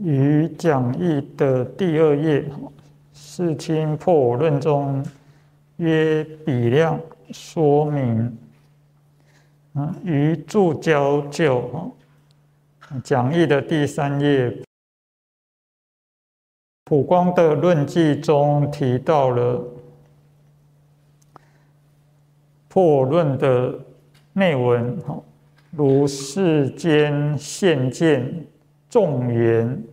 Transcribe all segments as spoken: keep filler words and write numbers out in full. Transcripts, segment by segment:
于讲义的第二页，世亲破我论中约比量说明。于注脚九讲义的第三页，普光的论记中提到了破我论的内文，如世间现见众缘，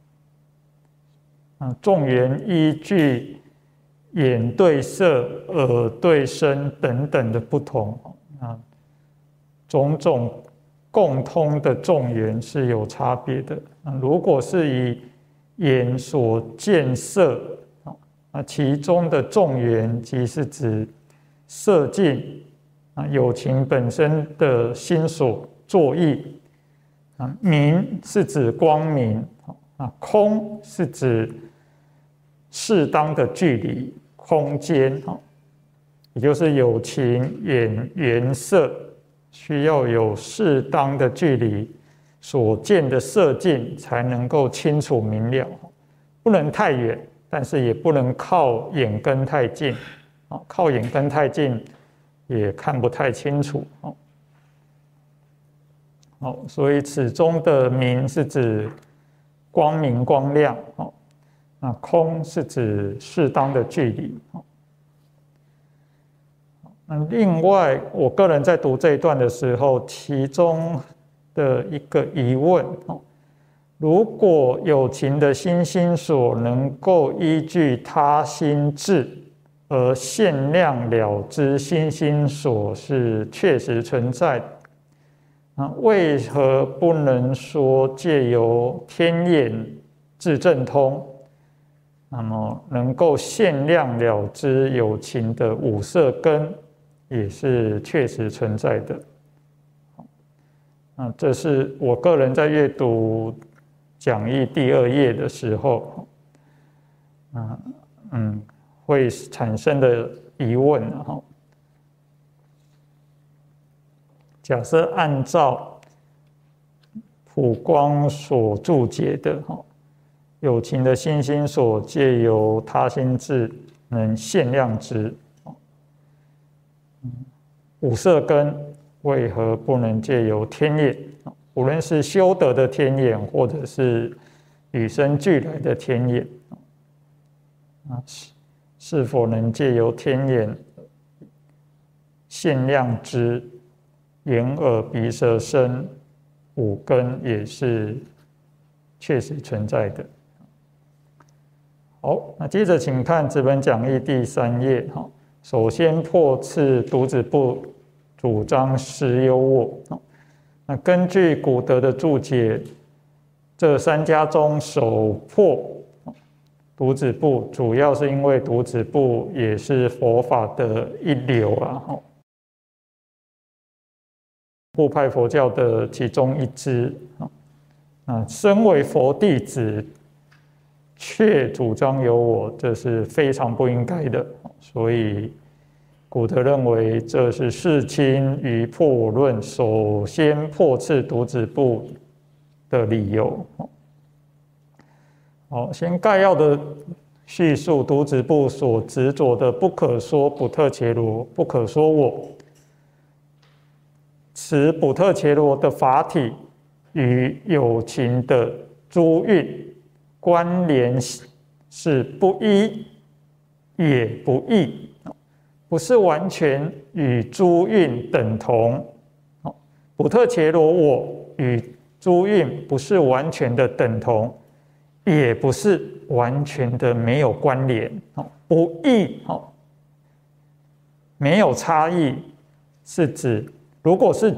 众缘依据眼对色、耳对声等等的不同，种种共通的众缘是有差别的。如果是以眼所见色，那其中的众缘即是指色境，有情本身的心所作意，明是指光明，空是指适当的距离、空间，也就是有情眼缘色需要有适当的距离，所见的色境才能够清楚明了，不能太远，但是也不能靠眼根太近，靠眼根太近也看不太清楚。好，所以此中的明是指光明光亮，那空是指适当的距离。另外，我个人在读这一段的时候，其中的一个疑问：如果有情的心心所能够依据他心智而限量了知心心所是确实存在的，为何不能说借由天眼智正通，那么能够限量了知有情的五色根也是确实存在的？那这是我个人在阅读讲义第二页的时候，嗯嗯，会产生的疑问。假设按照普光所注解的，有情的心心所借由他心智能限量知五色根，为何不能借由天眼？无论是修德的天眼，或者是与生俱来的天眼，是否能借由天眼限量知眼耳鼻舌身五根也是确实存在的。好，那接着请看这本讲义第三页。首先破斥独子部主张实有我。那根据古德的注解，这三家中首破独子部，主要是因为独子部也是佛法的一流啊，部派佛教的其中一支。那身为佛弟子却主张有我，这是非常不应该的。所以古德认为这是世亲于破我论首先破斥独子部的理由。好，先概要的叙述独子部所执着的不可说补特伽罗，不可说我。此补特伽罗的法体与有情的诸蕴关联是不一也不异，不是完全与诸蕴等同。补特伽罗我与诸蕴不是完全的等同，也不是完全的没有关联。不异，没有差异，是指如果是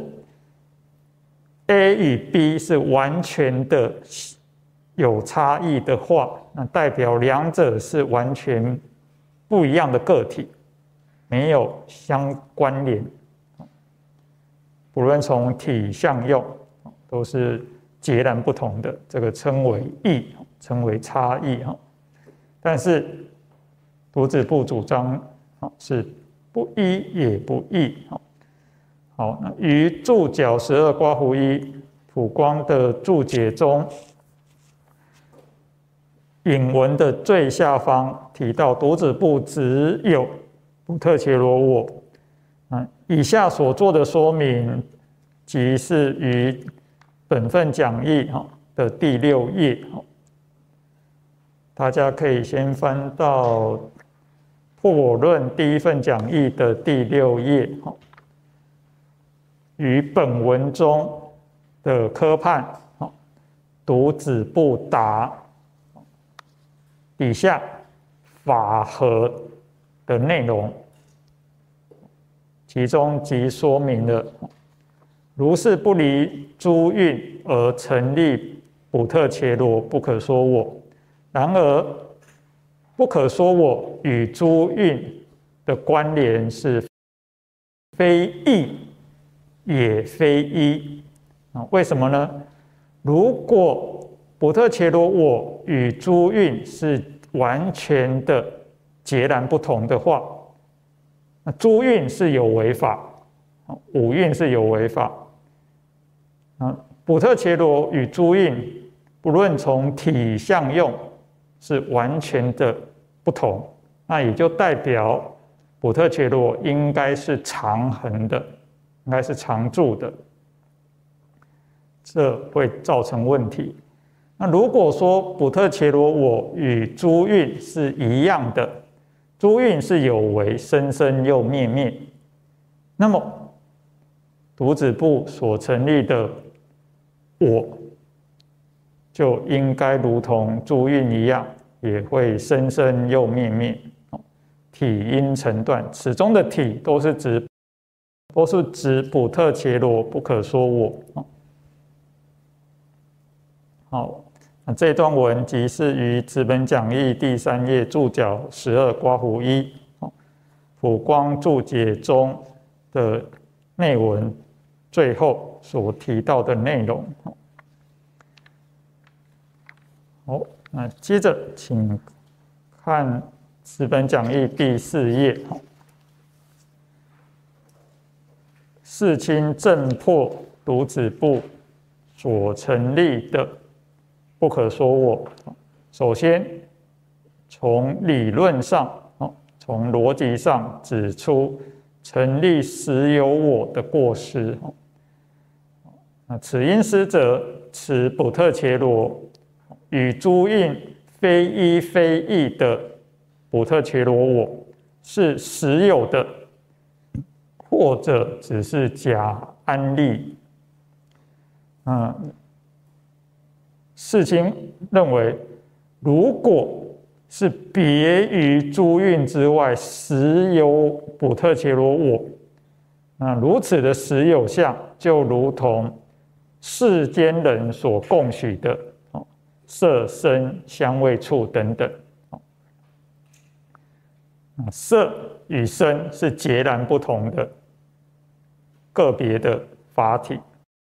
A 与 B 是完全的有差异的话，那代表两者是完全不一样的个体，没有相关联，不论从体相用都是截然不同的，这个称为异，称为差异。但是独子部主张是不一也不异。好，那于注脚十二刮胡一普光的注解中， 引文的最下方提到独子部只有补特伽罗我。啊，以下所做的说明，即是于本份讲义的第六页，大家可以先翻到破我论第一份讲义的第六页，与本文中的科判独子部答底下法和的内容。其中即说明了，如是不离诸蕴而成立补特伽罗不可说我。然而，不可说我与诸蕴的关联是非异也非一。为什么呢？如果补特伽罗我与诸蕴是完全的截然不同的话，那诸蕴是有为法，五蕴是有为法。啊，补特伽罗与诸蕴，不论从体相用，是完全的不同。那也就代表补特伽罗应该是常恒的，应该是常住的，这会造成问题。那如果说补特伽罗我与诸蕴是一样的，诸蕴是有为，生生又灭灭，那么独子部所成立的我，就应该如同诸蕴一样，也会生生又灭灭，体因成断。此中的体都是指都是指补特伽罗不可说我。好。那这段文即是于此本讲义第三页注脚十二括弧一普光注解中的内文最后所提到的内容。好，那接着请看此本讲义第四页，世亲正破独子部所成立的不可说我。首先从理论上，从逻辑上指出成立实有我的过失。此因师者，此补特伽罗与诸蕴非一非异的补特伽罗我是实有的，或者只是假安立。嗯。世亲认为，如果是别于诸蕴之外实有补特伽罗我，那如此的实有相，就如同世间人所共许的色、声、香味、触等等。色与声是截然不同的个别的法体，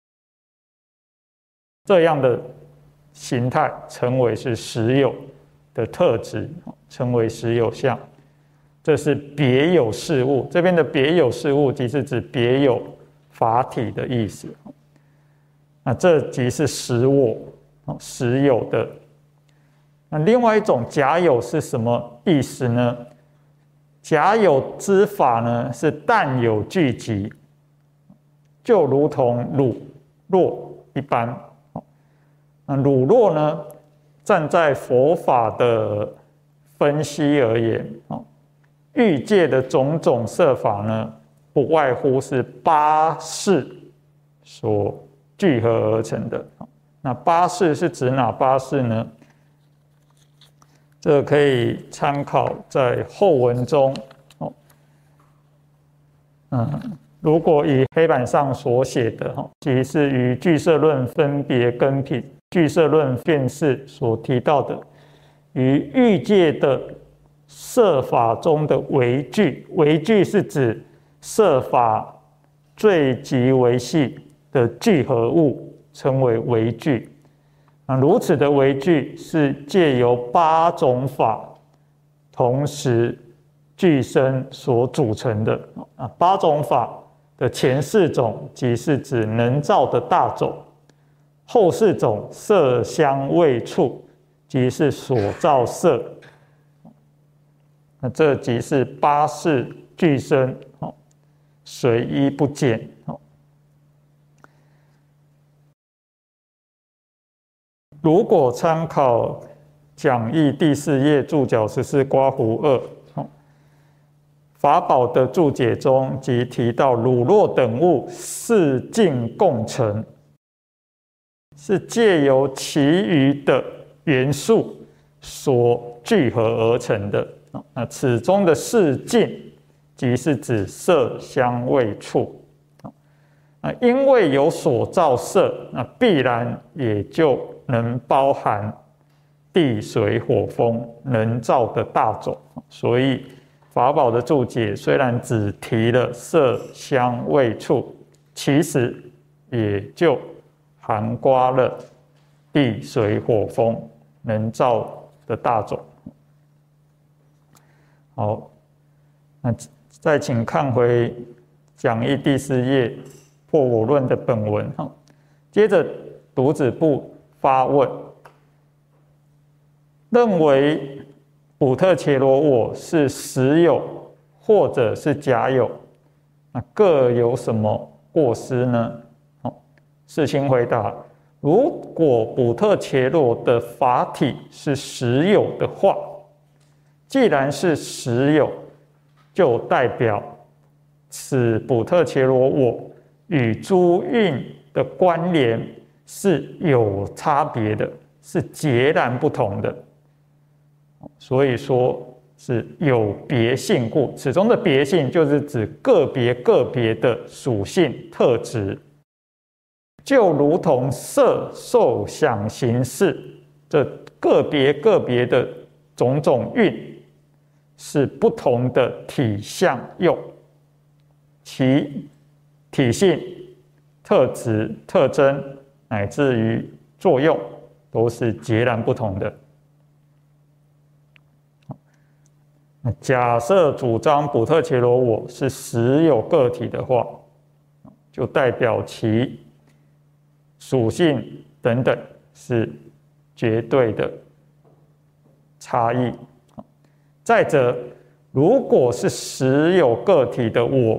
这样的形态称为是实有的特质，称为实有相。这是别有事物，这边的别有事物即是指别有法体的意思。那这即是实我，实有的。那另外一种假有是什么意思呢？假有之法呢，是但有聚集，就如同乳酪一般。那乳酪呢，站在佛法的分析而言，欲界的种种色法呢，不外乎是八识所聚合而成的。那八识是指哪八识呢？这可以参考在后文中。嗯，如果以黑板上所写的，即是于俱舍论分别根品俱舍论辨识所提到的，于欲界的色法中的微聚，微聚是指色法最极为细的聚合物，称为微聚。那如此的微聚是借由八种法同时俱生所组成的。啊，八种法的前四种即是指能造的大种，后四种色香味触即是所造色。那这即是八识俱生，随一不减。如果参考讲义第四页注脚十四括弧二，法宝的注解中即提到汝若等物四境共成，是借由其余的元素所聚合而成的。那此中的四境，即是指色香味触。因为有所造色，那必然也就能包含地水火风能造的大种。所以法宝的注解虽然只提了色香味触，其实也就涵括了地水火风能造的大种。好，那再请看回讲义第四页破我论的本文。接着读子部发问，认为补特伽罗我是实有或者是假有，那各有什么过失呢？世亲回答，如果补特伽罗的法体是实有的话，既然是实有，就代表此补特伽罗我与诸蕴的关联是有差别的，是截然不同的。所以说是有别性故，此中的别性就是指个别个别的属性特质，就如同色受想行识这个别个别的种种蕴是不同的体相用，其体性、特质、特征乃至于作用都是截然不同的。假设主张补特伽罗我是实有个体的话，就代表其属性等等是绝对的差异。再者，如果是实有个体的我，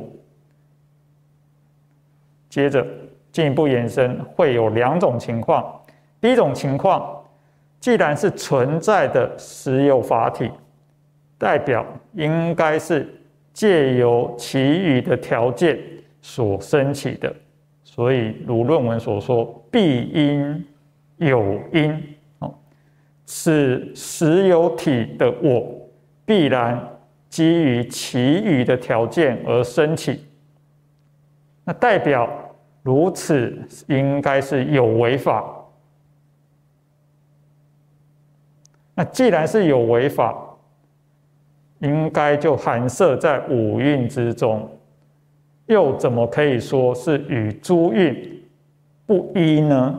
接着进一步延伸，会有两种情况。第一种情况，既然是存在的实有法体，代表应该是借由其余的条件所生起的，所以如论文所说，必因有因，此实有体的我必然基于其余的条件而生起，那代表如此应该是有为法。那既然是有为法，应该就含摄在五蕴之中，又怎么可以说是与诸蕴不一呢？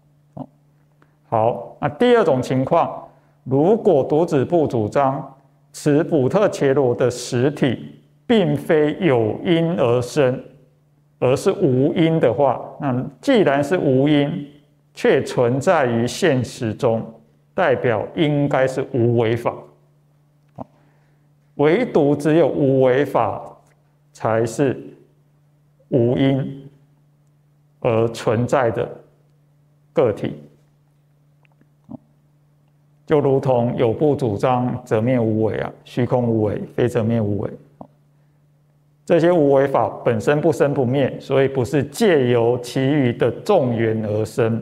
好，那第二种情况，如果读子部主张此补特伽罗的实体并非有因而生，而是无因的话，那既然是无因，却存在于现实中，代表应该是无为法。唯独只有无为法才是无因而存在的个体，就如同有部主张则灭无为啊，虚空无为，非则灭无为。这些无为法本身不生不灭，所以不是借由其余的众缘而生。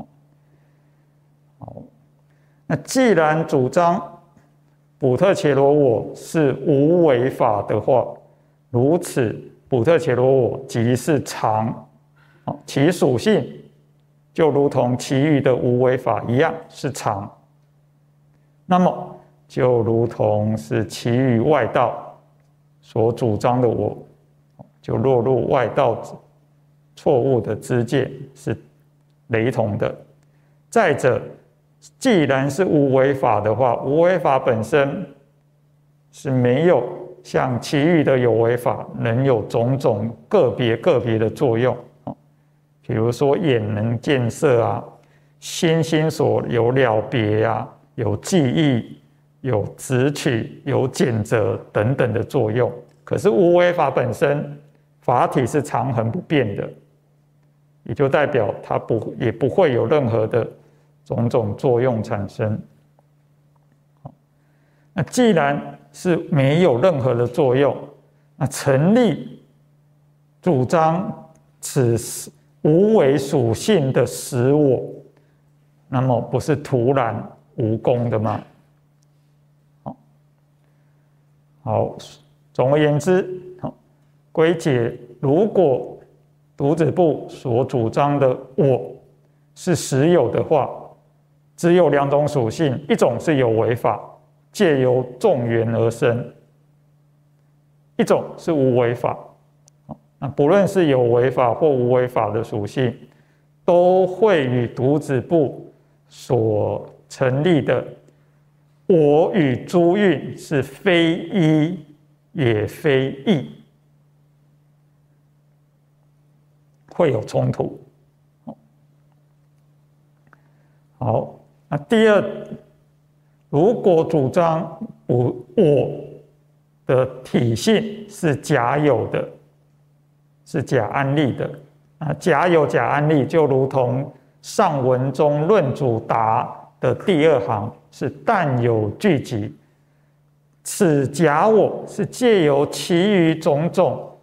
好，那既然主张补特伽罗我是无为法的话，如此补特伽罗我即是常，其属性就如同其余的无为法一样是常，那么就如同是其余外道所主张的我，就落入外道错误的知见是雷同的。再者，既然是无为法的话，无为法本身是没有像其余的有为法能有种种个别个别的作用，比如说眼能见色啊，心心所有了别啊， 有记忆、有执取、有检责等等的作用。可是无为法本身，法体是常恒不变的，也就代表它不也不会有任何的种种作用产生。那既然是没有任何的作用，那成立主张此无为属性的实我，那么不是徒然无功的吗？好，好，总而言之，归结，如果独子部所主张的我是实有的话，只有两种属性，一种是有为法，借由众缘而生，一种是无为法。那不论是有为法或无为法的属性，都会与独子部所成立的我与诸蕴是非一也非异，会有冲突。好，那第二，如果主张我的体性是假有的，是假安立的，啊，假有假安立就如同上文中论主答的第二行是但有聚集，此假我是借由其余种种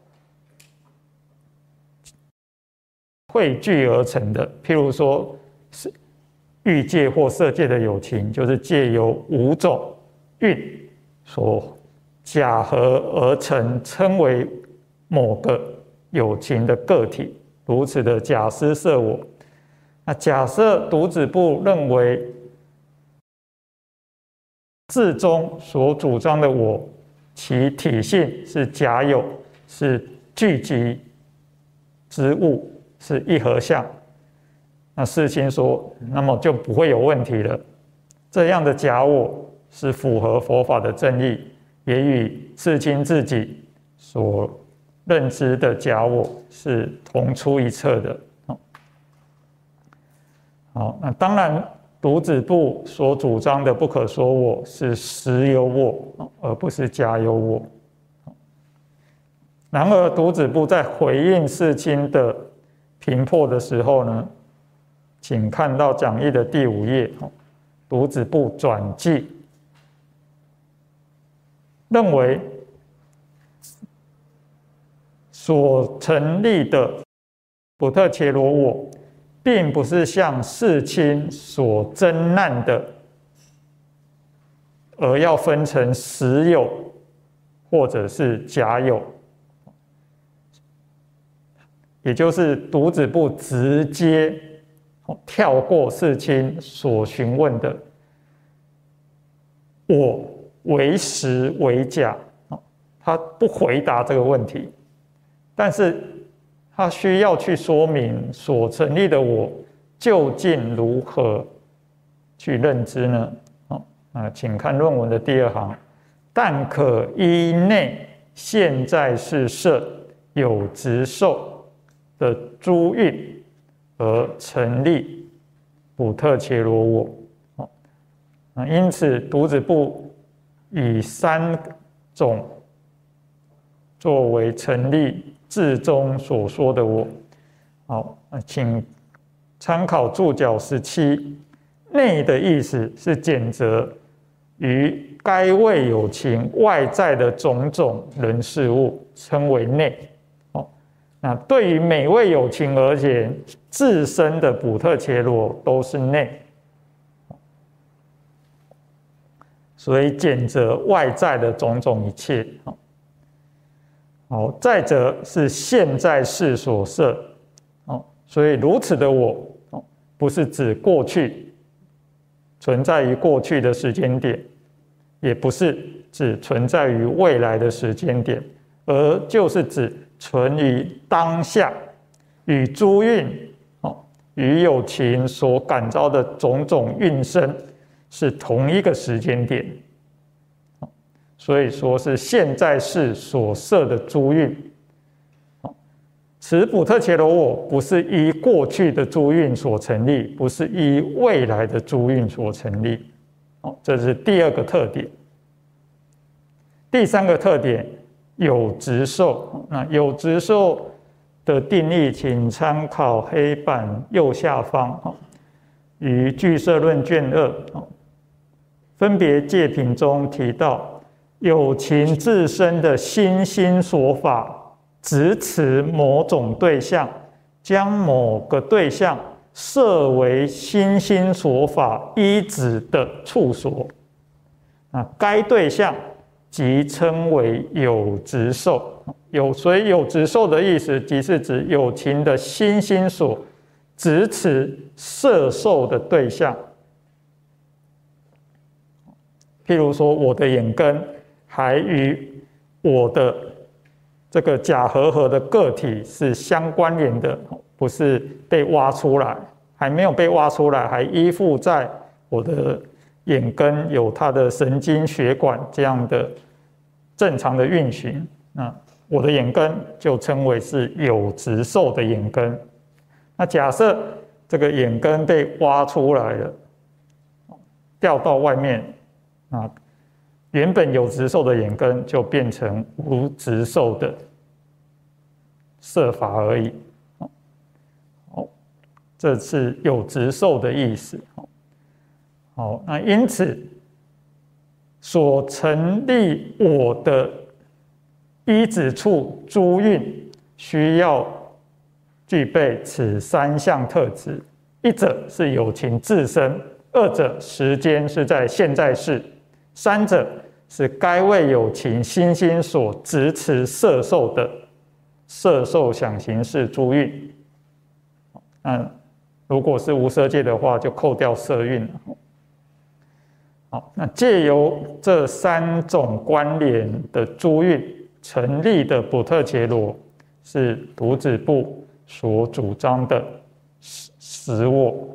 汇聚而成的。譬如说，是欲界或色界的有情，就是借由五种蕴所假合而成，称为某个有情的个体，如此的假施设我。那假设独子部认为字中所主张的我，其体性是假有，是聚集之物，是一合相，那世亲说，那么就不会有问题了。这样的假我是符合佛法的正义，也与世亲自己所认知的假我是同出一辙的。好，那当然，独子部所主张的不可说我是实有我，而不是假有我。然而，独子部在回应世亲的评破的时候呢，请看到讲义的第五页，独子部转记，认为所成立的补特伽罗我，并不是像世亲所争难的，而要分成实有或者是假有，也就是独子部直接跳过世亲所询问的我为实为假，他不回答这个问题，但是他需要去说明所成立的我究竟如何去认知呢？啊，请看论文的第二行，但可依内现在是色有执受的诸蕴而成立补特伽罗我。因此，独子部以三种作为成立字中所说的我。好，请参考注脚十七，内的意思是检责于该位有情外在的种种人事物，称为内。那对于每位有情而言，自身的补特伽罗都是内，所以检责外在的种种一切。好，再者是现在世所设，所以如此的我，不是指过去存在于过去的时间点，也不是指存在于未来的时间点，而就是指存于当下，与诸蕴与有情所感召的种种蕴生是同一个时间点，所以说是现在世所设的诸蕴。此补特伽罗我不是依过去的诸蕴所成立，不是依未来的诸蕴所成立， 这是第二个特点。第三个特点，有质受。那有质受的定义，请参考黑板右下方于俱舍论卷二，分别介品中提到，有情自身的心心所法，执持某种对象，将某个对象设为心心所法依止的处所，那该对象即称为有质受。有所以有质受的意思，即是指有情的心心所执持摄受的对象。譬如说，我的眼根还与我的这个假合合的个体是相关联的，不是被挖出来，还没有被挖出来，还依附在我的眼根有它的神经血管这样的正常的运行，那我的眼根就称为是有质受的眼根。那假设这个眼根被挖出来了，掉到外面，啊，原本有质受的眼根就变成无质受的摄法而已。好，这是有质受的意思。好，那因此所成立我的依止处诸运，需要具备此三项特质：一者是有情自身，二者时间是在现在式，三者是该为有情心心所执持摄受的摄受想行识诸运。那如果是无色界的话，就扣掉色运了。好，那借由这三种关联的诸运成立的补特伽罗，是犢子部所主张的实我。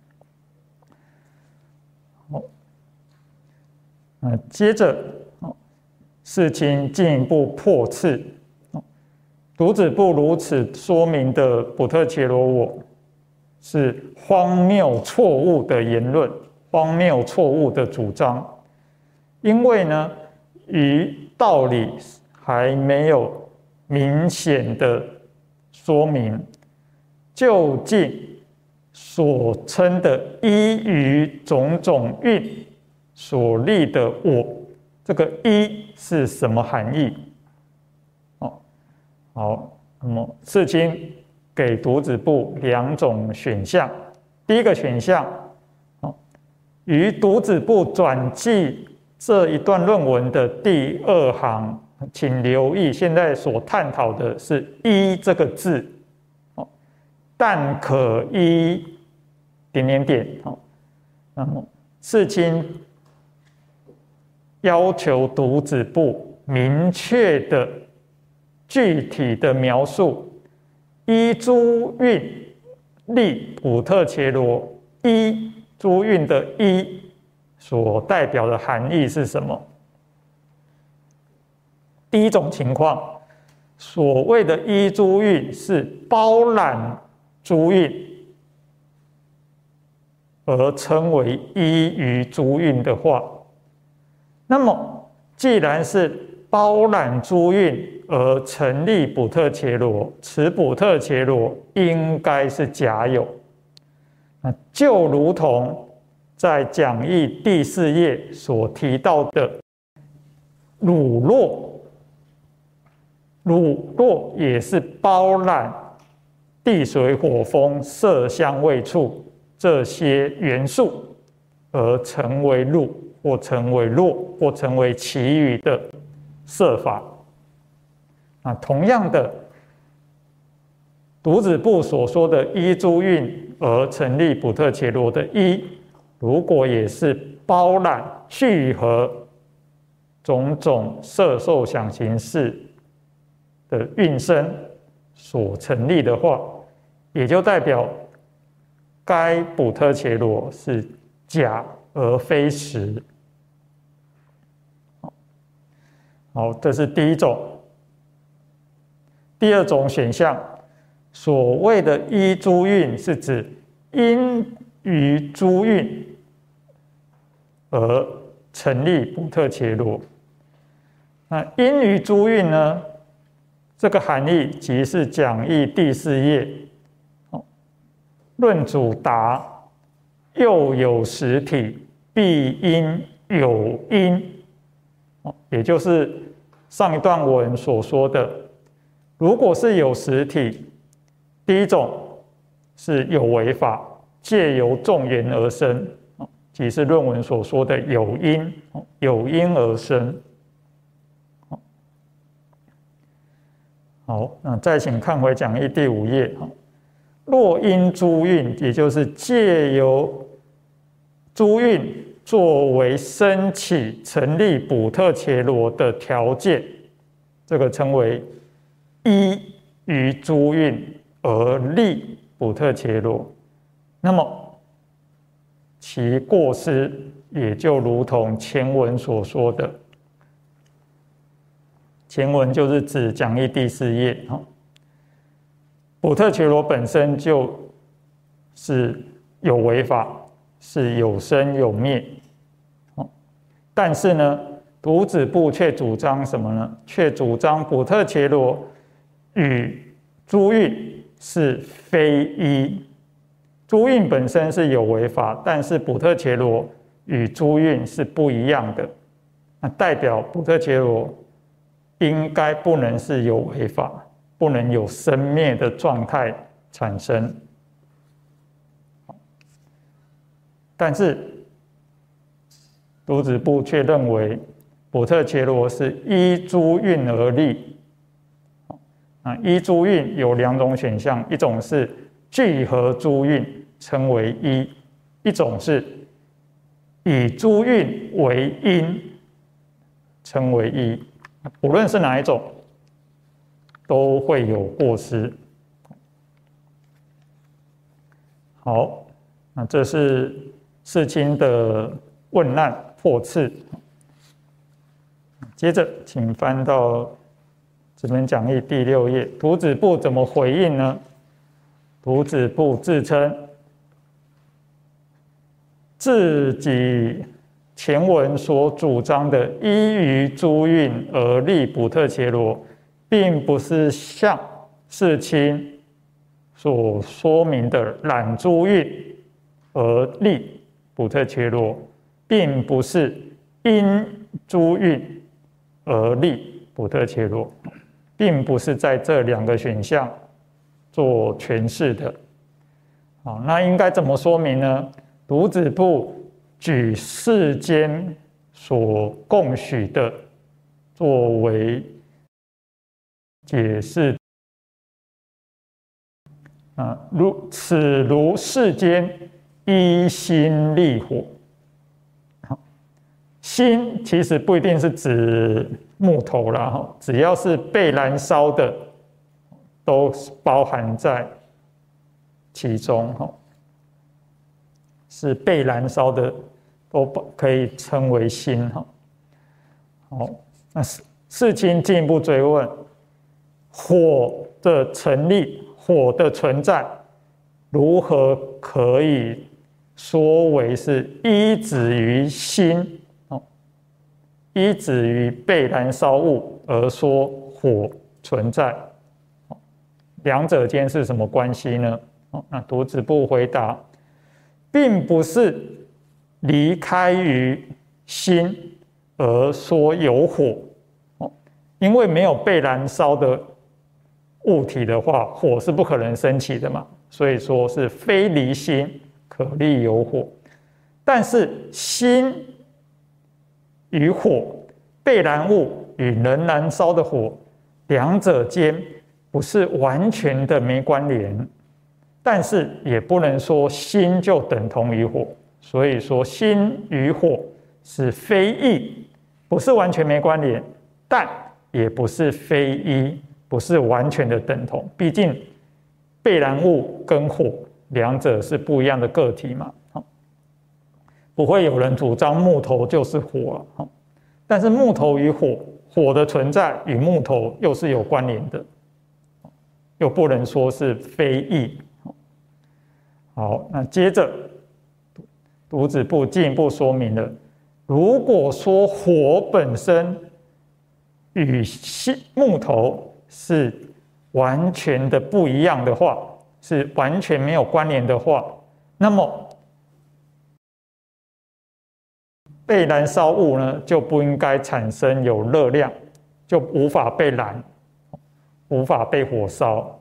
好，那接着世亲进一步破斥犢子部如此说明的补特伽罗我，是荒谬错误的言论，荒谬错误的主张。因为呢，于道理还没有明显的说明，究竟所称的依于种种运所立的我，这个依是什么含义？哦，好，那么世亲给犢子部两种选项。第一个选项，于犢子部转记这一段论文的第二行，请留意，现在所探讨的是依这个字，但可依点点点。那么世亲要求犢子部明确的、具体的描述依诸运立补特伽罗，依诸运的依所代表的含义是什么？第一种情况，所谓的依诸运是包揽诸运而称为依于诸运的话，那么既然是包揽诸运而成立补特伽罗，此补特伽罗应该是假有。那就如同在讲义第四页所提到的乳酪，乳酪也是包揽地水火风色香味触这些元素而成为乳，或成为酪，或成为其余的色法。那同样的，犢子部所说的依诸运而成立补特伽罗的依，如果也是包揽聚合种种色受想行识的运生所成立的话，也就代表该补特伽罗是假而非实。好，这是第一种。第二种选项，所谓的依诸运是指因于诸运而成立补特伽罗。那因于诸运呢？这个含义即是讲义第四页，论主答又有实体，必因有因，也就是上一段文所说的，如果是有实体，第一种是有为法，借由众言而生，即是论文所说的有因，有因而生。好，那再请看回讲义第五页。若因诸运，也就是借由诸运作为升起成立补特伽罗的条件，这个称为依于诸运而立补特伽罗。那么其过失也就如同前文所说的。前文就是指讲义第四页，补特伽罗本身就是有为法，是有生有灭，但是呢，读子部却主张什么呢？却主张补特伽罗与诸运是非一，诸运本身是有为法，但是补特伽罗与诸运是不一样的，那代表补特伽罗应该不能是有为法，不能有生灭的状态产生。但是读子部却认为补特伽罗是依诸运而立。依诸运有两种选项，一种是聚合诸运称为依，一种是以诸运为因称为依。无论是哪一种，都会有过失。好，那这是世亲的问难破次。接着，请翻到这本讲义第六页，读子部怎么回应呢？读子部自称自己前文所主张的依于诸运而立补特伽罗，并不是像世亲所说明的揽诸运而立补特伽罗，并不是因诸运而立补特伽罗，并不是在这两个选项做诠释的。好，那应该怎么说明呢？读子部举世间所共许的作为解释，啊，如此如世间依心立火。心其实不一定是指木头啦，只要是被燃烧的，都包含在其中，是被燃烧的，都可以称为心。好，那世亲进一步追问：火的成立，火的存在，如何可以说为是依止于心？依止于被燃烧物而说火存在，两者间是什么关系呢？那读子部回答，并不是离开于心而说有火，因为没有被燃烧的物体的话，火是不可能升起的嘛，所以说是非离心可立有火。但是心与火，被燃物与能燃烧的火，两者间不是完全的没关联，但是也不能说心就等同于火，所以说心与火是非异，不是完全没关联，但也不是非一，不是完全的等同。毕竟被燃物跟火两者是不一样的个体嘛，不会有人主张木头就是火啊。但是木头与火，火的存在与木头又是有关联的，又不能说是非异。好，那接着读子部进一步说明了如果说火本身与木头是完全的不一样的话，是完全没有关联的话，那么被燃烧物呢就不应该产生有热量，就无法被燃，无法被火烧。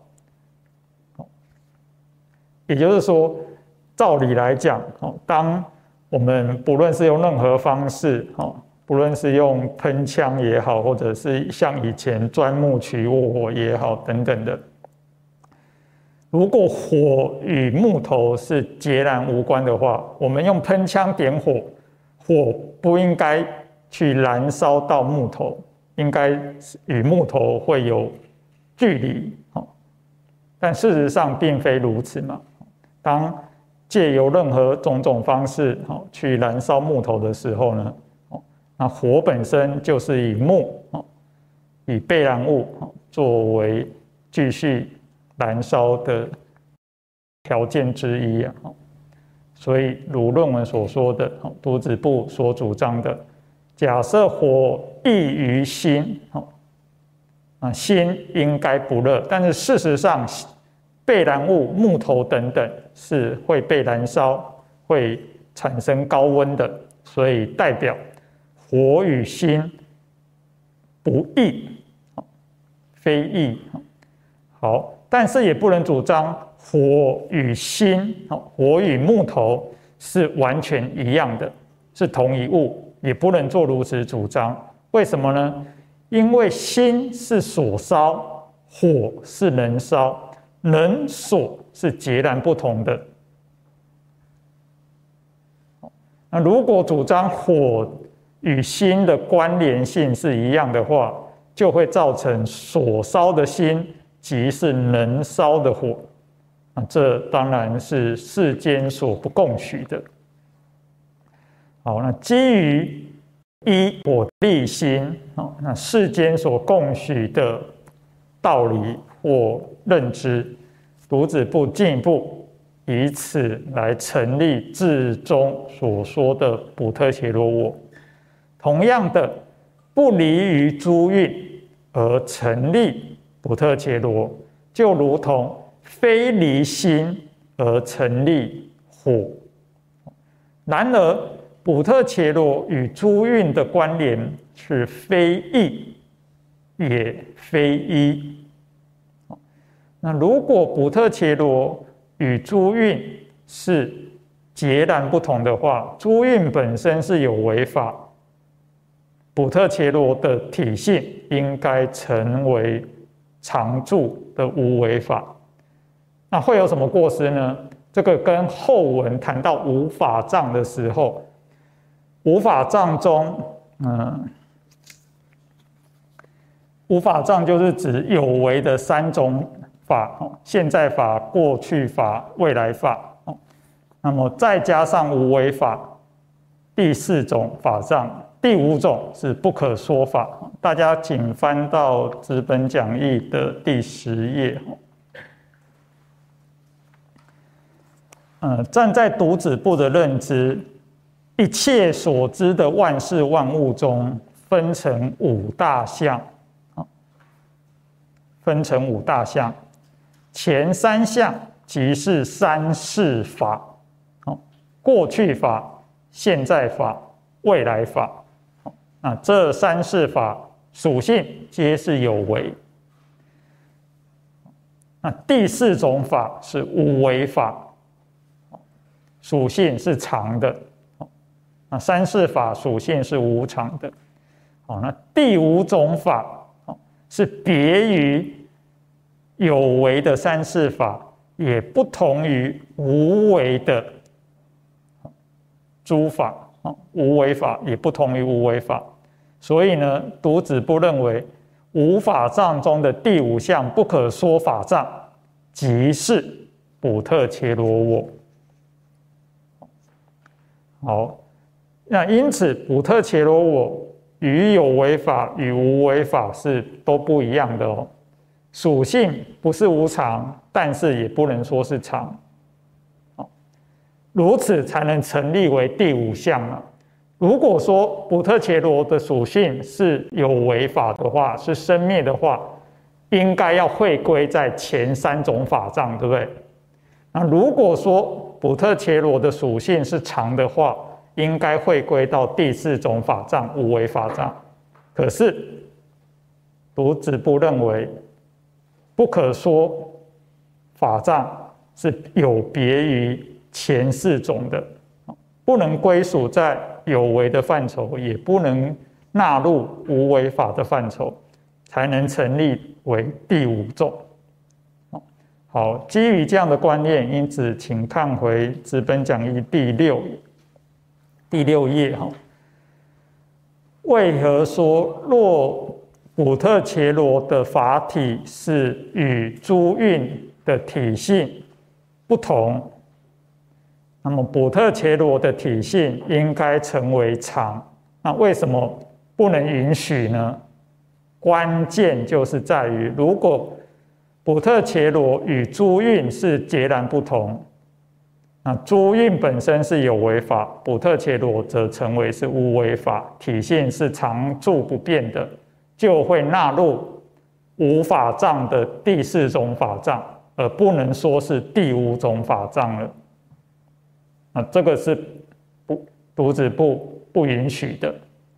也就是说，照理来讲，当我们不论是用任何方式，不论是用喷枪也好，或者是像以前钻木取火也好等等的，如果火与木头是截然无关的话，我们用喷枪点火，火不应该去燃烧到木头，应该与木头会有距离。但事实上并非如此嘛。当借由任何种种方式去燃烧木头的时候呢，那火本身就是以木以被燃物作为继续燃烧的条件之一啊。所以如论文所说的，读子部所主张的，假设火易于心，心应该不热，但是事实上被燃物木头等等是会被燃烧，会产生高温的，所以代表火与心不易，非易。好，但是也不能主张火与心，火与木头是完全一样的，是同一物，也不能做如此主张。为什么呢？因为心是所烧，火是能烧，能所是截然不同的。那如果主张火与心的关联性是一样的话，就会造成所烧的心即是能烧的火，这当然是世间所不共许的。好，那基于依火立心，那世间所共许的道理或认知，读子部进一步以此来成立志中所说的补特伽罗我。同样的，不离于诸蕴而成立补特伽罗，就如同非离心而成立火。然而，补特伽罗与诸蕴的关联是非异，也非一。那如果补特伽罗与诸蕴是截然不同的话，诸蕴本身是有为法，补特伽罗的体性应该成为常住的无为法。那会有什么过失呢？这个跟后文谈到无法藏的时候，无法藏中，嗯，无法藏就是指有为的三种法，现在法、过去法、未来法。那么再加上无为法，第四种法藏，第五种是不可说法。大家请翻到资本讲义的第十页。呃，站在读子部的认知，一切所知的万事万物中，分成五大项，分成五大项。前三项即是三世法，过去法、现在法、未来法。那这三世法属性皆是有为。那第四种法是无为法，属性是常的。那三世法属性是无常的。好，那第五种法是别于有为的三世法，也不同于无为的诸法。无为法也不同于无为法。所以呢，读子部认为无法藏中的第五项不可说法藏，即是补特伽罗我。好，那因此补特伽罗我与有为法与无为法是都不一样的哦。属性不是无常，但是也不能说是常。如此才能成立为第五项啊。 如果说补特伽罗的属性是有为法的话，是生灭的话，应该要会归在前三种法藏，对不对？那如果说补特伽罗的属性是常的话，应该会归到第四种法藏无为法藏。可是独子部认为不可说法藏是有别于前四种的，不能归属在有为的范畴，也不能纳入无为法的范畴，才能成立为第五种。好，基于这样的观念，因此请看回纸本讲义第六第六页哈。为何说若补特伽罗的法体是与诸蕴的体性不同，那么补特伽罗的体性应该成为常？那为什么不能允许呢？关键就是在于，如果补特伽罗与诸蕴是截然不同，那诸蕴本身是有为法，补特伽罗则成为是无为法，体性是常住不变的，就会纳入无法藏的第四种法藏，而不能说是第五种法藏了。那这个是不独子部不允许的。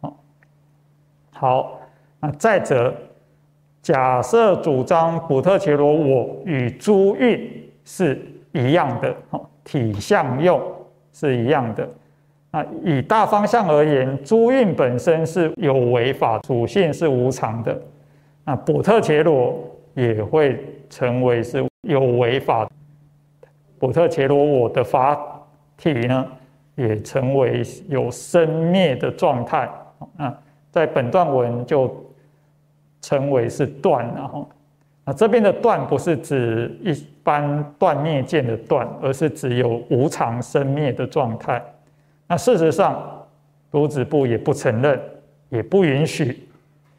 好，那再者，假设主张补特伽罗我与诸蕴是一样的，体相用是一样的。那以大方向而言，诸蕴本身是有为法，属性是无常的。那补特伽罗也会成为是有为法，补特伽罗我的法体呢，也成为有生灭的状态。那在本段文就称为是断，然后那这边的断不是指一般断灭见的断，而是指有无常生灭的状态。那事实上，独子部也不承认，也不允许。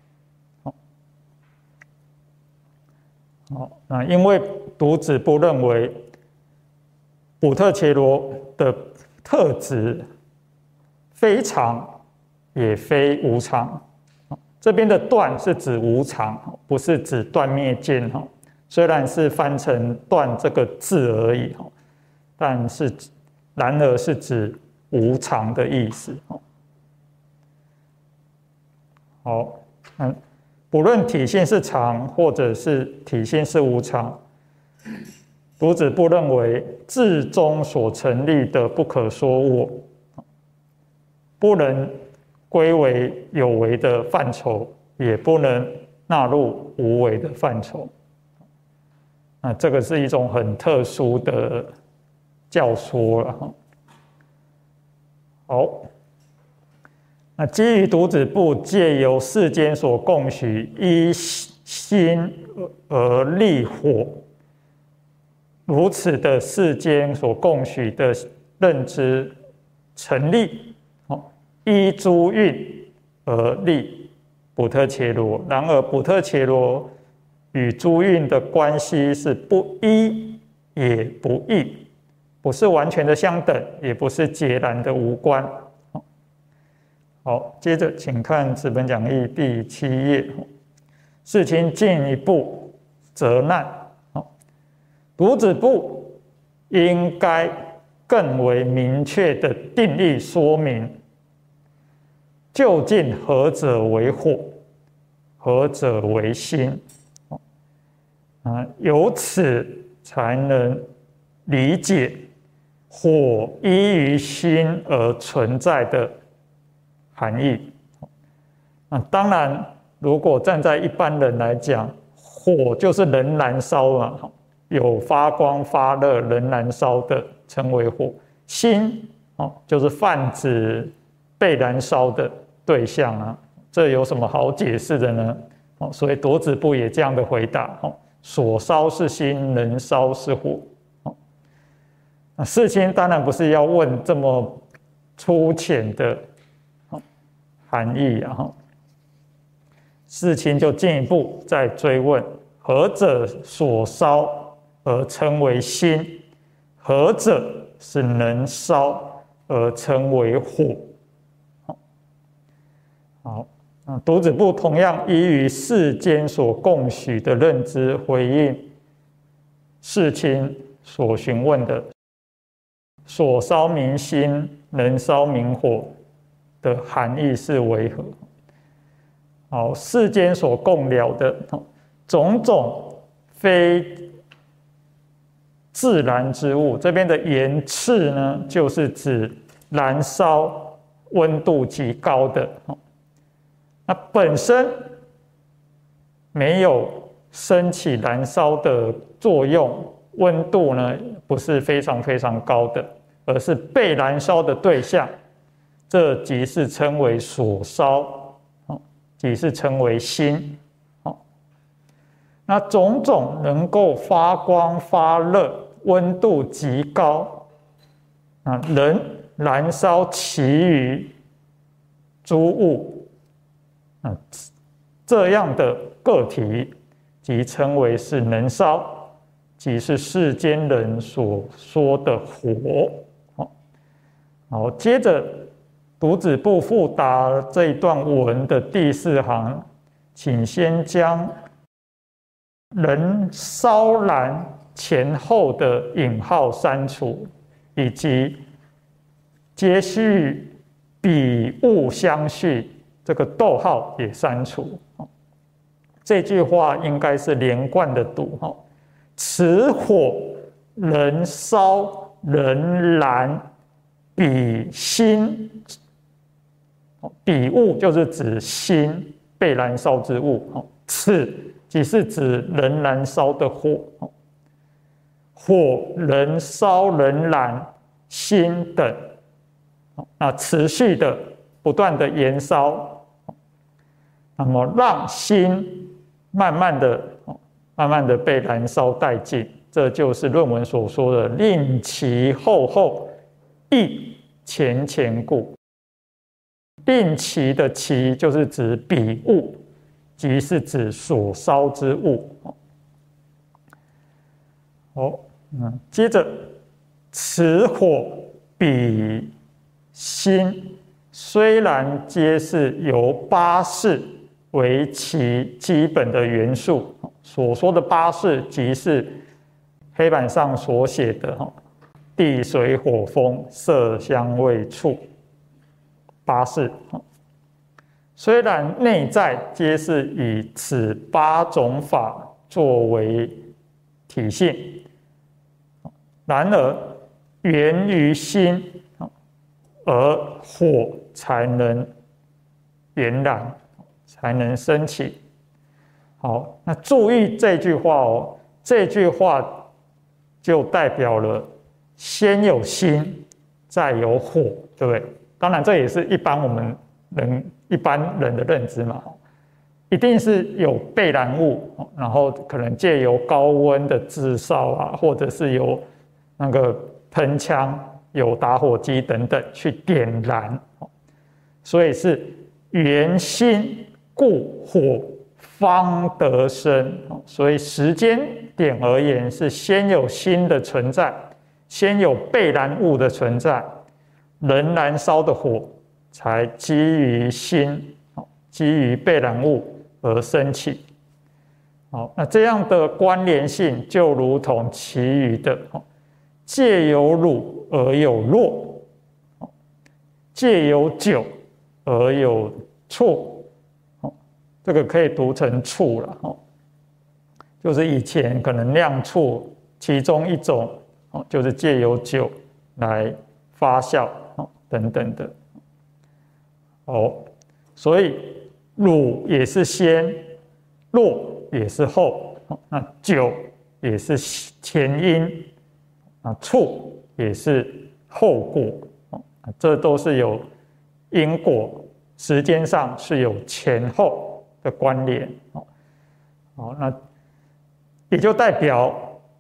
好，那因为独子部认为补特伽罗的特质非常也非无常。这边的断是指无常，不是指断灭见，虽然是翻成断这个字而已，但是然而是指无常的意思。好，嗯，不论体性是常或者是体性是无常，独子部认为至中所成立的不可说我，不能归为有为的范畴，也不能纳入无为的范畴。那这个是一种很特殊的教说了。好，那基于独子部借由世间所供许依心而立火，如此的世间所供许的认知成立，依诸蕴而立补特伽罗。然而补特伽罗与诸蕴的关系是不依也不异，不是完全的相等，也不是截然的无关。好，接着请看纸本讲义第七页。事情进一步责难，独子部应该更为明确的定义说明，究竟何者为火，何者为心？啊，由此才能理解火依于心而存在的含义。啊，当然，如果站在一般人来讲，火就是人燃烧嘛，有发光发热、人燃烧的称为火。心哦，就是泛指被燃烧的对象啊，这有什么好解释的呢？哦，所以夺子部也这样的回答：哦，所烧是心，人烧是火。哦，那世亲当然不是要问这么粗浅的含义啊，世亲就进一步再追问：何者所烧而称为心？何者是能烧而称为火？ 好，那读子部同样依于世间所共许的认知回应世亲所询问的所烧明心，能烧明火的含义是为何？好，世间所共了的种种非自然之物，这边的炎炽呢，就是指燃烧温度极高的，那本身没有升起燃烧的作用，温度呢不是非常非常高的，而是被燃烧的对象，这即是称为所烧，即是称为心。那种种能够发光发热，温度极高，啊，能燃烧其余诸物，啊，这样的个体，即称为是能烧，即是世间人所说的火。好，好，接着读子部复答这一段文的第四行，请先将能烧燃前后的引号删除，以及接续比物相续这个逗号也删除。这句话应该是连贯的读，此火能烧能燃比心，比物就是指心，被燃烧之物，此即是指能燃烧的火，火能烧能燃心等，那持续的不断的燃烧，那么让心慢慢的慢慢的被燃烧殆尽，这就是论文所说的令其后后，亦前前故。令其的其就是指彼物，即是指所烧之物。好，嗯，接着此火彼心，虽然皆是由八识为其基本的元素，所说的八识即是黑板上所写的地水火风色香味触八识，虽然内在皆是以此八种法作为体性，然而源于心，而火才能延燃，才能升起。好，那注意这句话哦，这句话就代表了先有心，再有火，对不对？当然，这也是一般我们人一般人的认知嘛，一定是有被燃物，然后可能借由高温的炙烧啊，或者是有那个喷枪、有打火机等等去点燃，所以是源心故火方得生。所以时间点而言，是先有心的存在，先有被燃物的存在。能燃烧的火才基于心，基于被燃物而升起。好，那这样的关联性就如同其余的借有乳而有弱，借有酒而有错，这个可以读成醋了，就是以前可能酿醋其中一种就是借由酒来发酵等等的。哦，所以乳也是先，弱也是后，那酒也是前因，啊，醋也是后果，这都是有因果，时间上是有前后的关联。好，那也就代表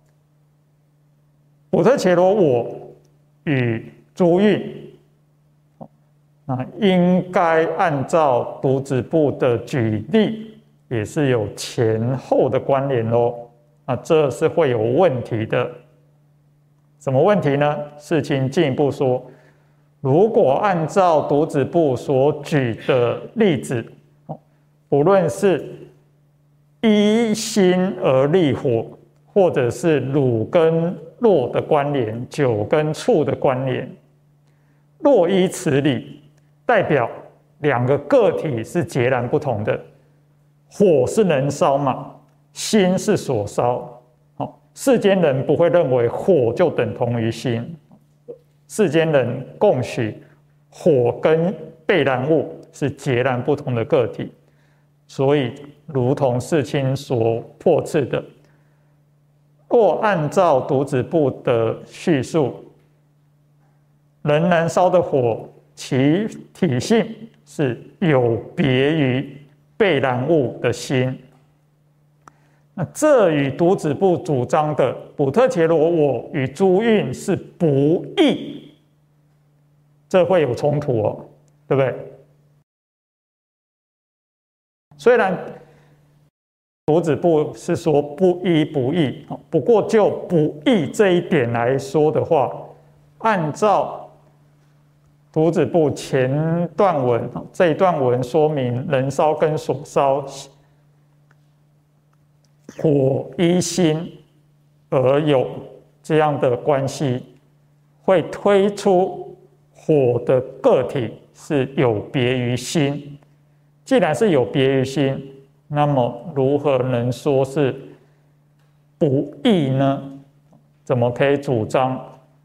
补特伽罗我与诸运，那应该按照读子部的举例，也是有前后的关联咯。那这是会有问题的。什么问题呢？世亲进一步说， 如果按照读子部所举的例子，不论是依心而立火，或者是汝跟弱的关联，酒跟醋的关联，若依此理，代表两个个体是截然不同的。火是能烧嘛，心是所烧。世间人不会认为火就等同于心，世间人共许火跟被燃物是截然不同的个体，所以如同世亲所破斥的，若按照读子部的叙述，人燃烧的火，其体性是有别于被燃物的心。那这与读子部主张的补特伽罗我与诸蕴是不异，这会有冲突哦，对不对？虽然读子部是说不依不异，不过就不异这一点来说的话，按照读子部前段文这一段文说明人烧跟所烧火依心而有这样的关系，会推出火的个体是有别于心。既然是有别于心，那么如何能说是不异呢？怎么可以主张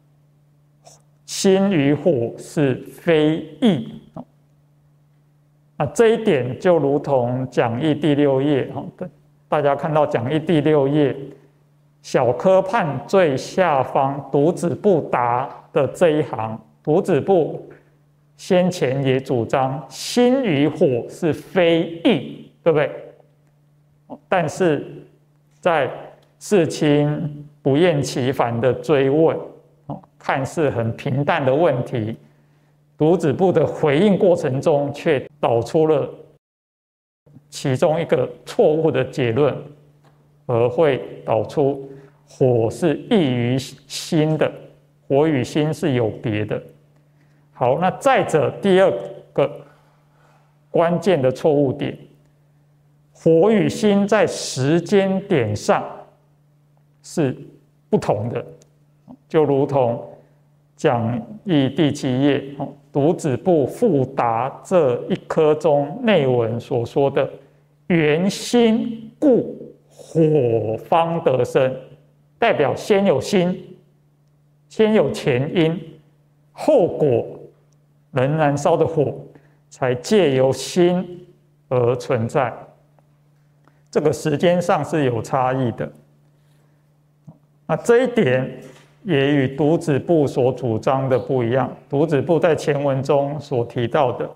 心与火是非异？啊，这一点就如同讲义第六页，大家看到讲义第六页小科判最下方读子部答的这一行，读子部先前也主张心与火是非异，对不对？但是在世亲不厌其烦的追问，看似很平淡的问题，读子部的回应过程中却导出了其中一个错误的结论，而会导出火是异于心的，火与心是有别的。好，那再者第二个关键的错误点，火与心在时间点上是不同的，就如同讲义第七页读子部复答这一科中内文所说的原心故火方得生，代表先有心，先有前因，后果人燃烧的火才借由心而存在，这个时间上是有差异的。那这一点也与读子部所主张的不一样。读子部在前文中所提到的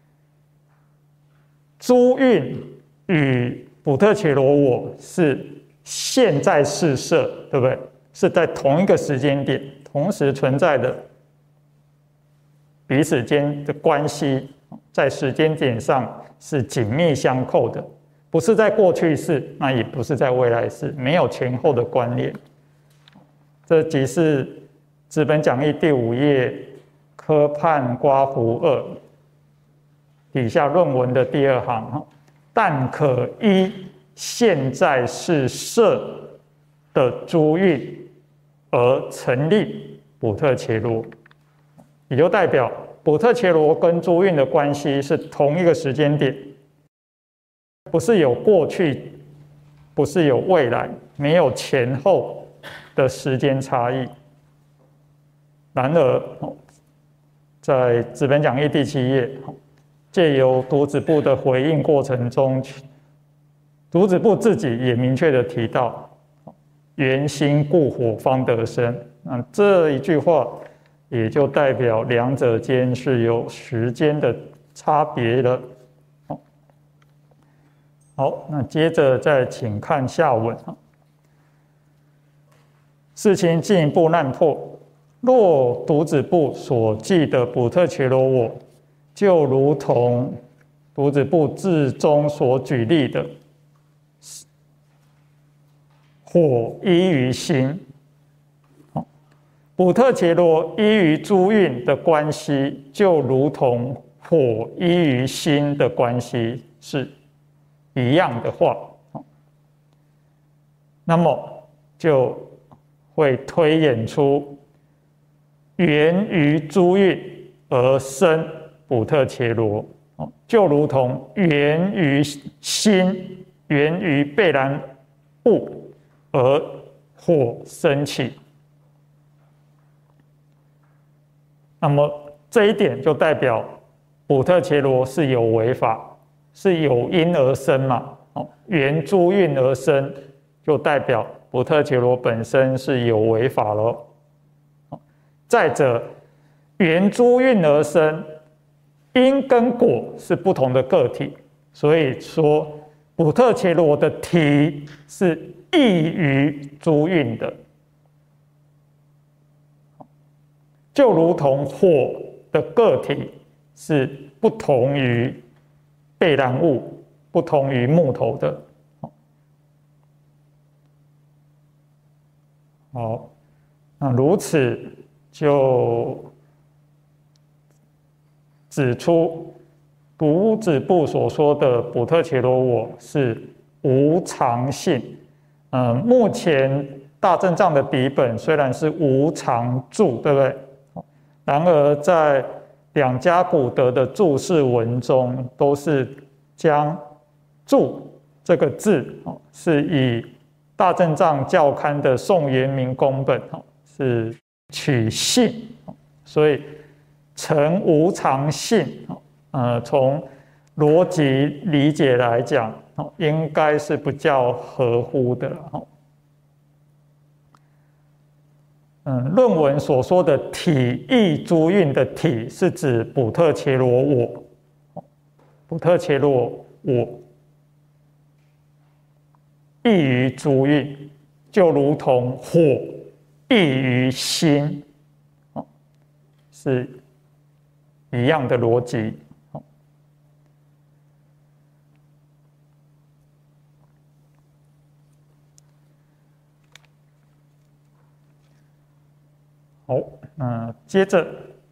诸蕴与补特伽罗我是现在事摄，对不对？是在同一个时间点同时存在的，彼此间的关系在时间点上是紧密相扣的，不是在过去式，那也不是在未来式，没有前后的关联。这即是纸本讲义第五页科判刮胡二底下论文的第二行，但可依现在是摄的诸蕴而成立补特伽罗，也就代表补特伽罗跟诸蕴的关系是同一个时间点，不是有过去，不是有未来，没有前后的时间差异。然而，在纸本讲义第七页，借由读子部的回应过程中，读子部自己也明确的提到原心故火方得生，那这一句话也就代表两者间是有时间的差别了。好，那接着再请看下文。事情进一步难破，若读子部所记的补特伽罗我，就如同读子部字中所举例的火依于心， 补特伽罗依于诸运的关系，就如同火依于心的关系是一样的话，那么就会推演出源于诸运而生补特伽罗，就如同源于心、源于悖然物而火生气。那么这一点就代表补特伽罗是有为法，是有因而生嘛，缘诸运而生，就代表补特伽罗本身是有为法咯。再者，缘诸运而生，因跟果是不同的个体，所以说补特伽罗的体是异于诸运的，就如同火的个体是不同于悖然物，不同于木头的。好，那如此就指出读子部所说的补特伽罗我是无常性。嗯，目前大正藏的底本虽然是无常注，对不对？然而在两家古德的注释文中，都是将注这个字是以大正藏教刊的宋元明公本是取性，所以成无常性，呃，从逻辑理解来讲，应该是比较合乎的。嗯，论文所说的体异诸运的体，是指补特伽罗我，补特伽罗我异于诸运，就如同火异于心，是一样的逻辑。好，那接着